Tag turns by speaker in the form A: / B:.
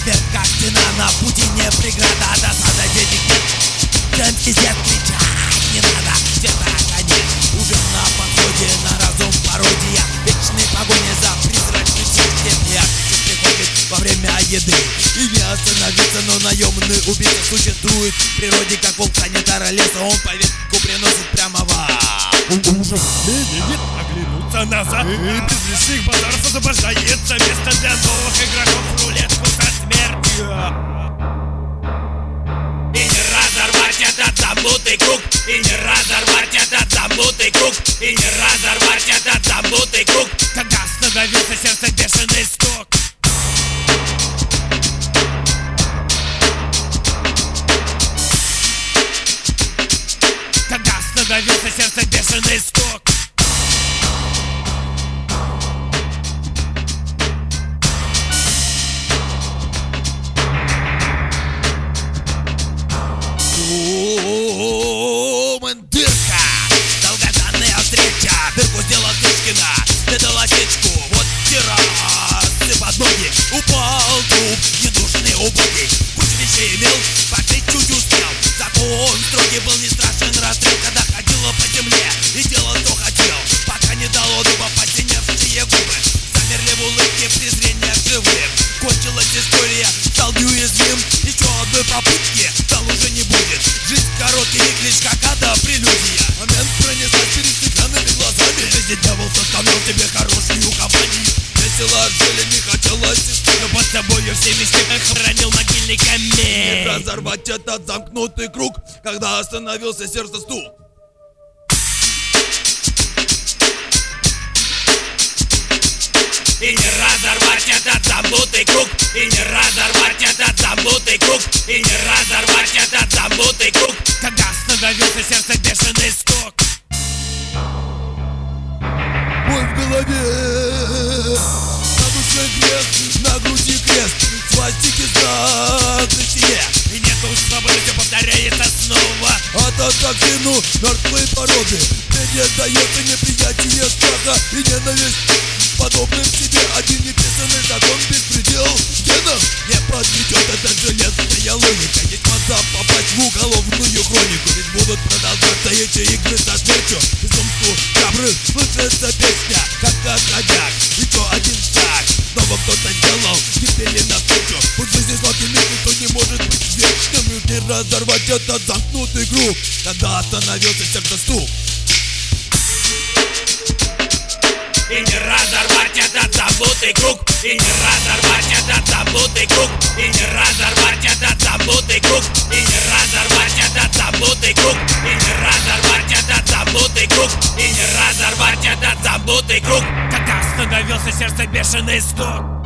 A: Смерть как стена, на пути не преграда. Досада, денег нет, женский свет, кричать не надо. Где-то конец, уже на подходе, на разум пародия. Вечной погони за призрачным счастьем. Ярче приходит во время еды и не остановиться, но наемный убийца существует в природе, как волк санитара леса. Он по ветку приносит прямо
B: ужас. Видит оглянуться назад, и без лишних базаров освобождается место для новых игроков в рулетку со смертью. И не разорвать этот замкнутый круг, и не разорвать этот замкнутый круг, и не разорвать этот замкнутый круг. Когда остановился сердце бешеный стук. Когда остановился сердце бешеный стук.
A: Дырка, долгожданная встреча. Дырку сделал Стычкина, ты дал осечку. Вот террасы под ноги. Упал труп, недушный, убогий. Кучу вещей имел, покрыть чуть успел. Закон строгий был, не страшен расстрел. Когда ходила по земле и делал, что хотел. Пока не дало дуба посиневшие губы. Замерли в улыбке презрения к живым. Кончилась история, стал неуязвим. Еще одной попытки стал уже не будет. Жизнь короткий клич, как ада, прелюдия. Момент пронеслась перед стеклянными глазами. Жизнь дьявол составлял тебе хорошую компанию. Весело жили, не хотелось истории,
B: но под собою все мечты хранил могильный камень.
A: Не разорвать этот замкнутый круг, когда остановился сердце стук.
B: И не разорвать этот замкнутый круг, и не разорвать этот замкнутый круг, и не разорвать этот замкнутый круг. Когда остановился сердце бешеный стук.
A: Боль в голове, на душе грех, на груди крест, свастики знак на стене.
B: И нету свободы, все повторяется снова.
A: Отодвину мертвые породы. Мне не дается неприятие страха и ненависть подобным себе. Один неписанный закон, беспредел генов не подведет. Это железная логика. Есть способ попасть в уголовную хронику. Ведь будут продолжаться эти игры со смертью. Безумству храбрых слышится песня, как коньяк. Еще один шаг, снова кто-то сделал гибели навстречу. Пусть жизни сладкий мир, никто не может быть вечным. И не разорвать этот замкнутый круг, когда остановился сердце стук.
B: И не разорвать этот замкнутый круг, и не разорвать этот замкнутый круг, и не разорвать этот замкнутый круг, и не разорвать этот замкнутый круг, и не разорвать этот замкнутый круг, и не разорвать этот замкнутый круг. Когда остановился сердце бешеный стук.